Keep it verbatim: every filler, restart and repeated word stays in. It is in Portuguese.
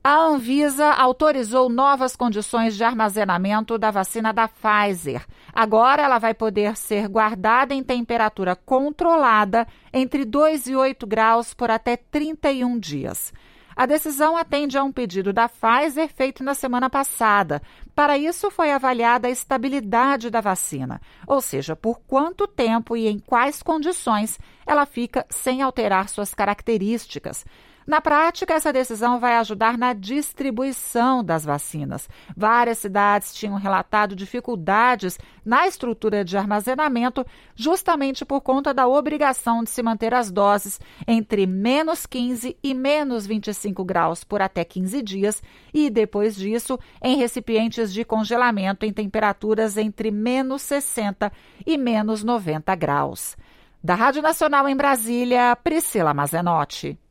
A Anvisa autorizou novas condições de armazenamento da vacina da Pfizer. Agora ela vai poder ser guardada em temperatura controlada entre dois e oito graus por até trinta e um dias. A decisão atende a um pedido da Pfizer feito na semana passada. Para isso, foi avaliada a estabilidade da vacina, ou seja, por quanto tempo e em quais condições ela fica sem alterar suas características. Na prática, essa decisão vai ajudar na distribuição das vacinas. Várias cidades tinham relatado dificuldades na estrutura de armazenamento, justamente por conta da obrigação de se manter as doses entre menos quinze e menos vinte e cinco graus por até quinze dias e, depois disso, em recipientes de congelamento em temperaturas entre menos sessenta e menos noventa graus. Da Rádio Nacional em Brasília, Priscila Mazenotti.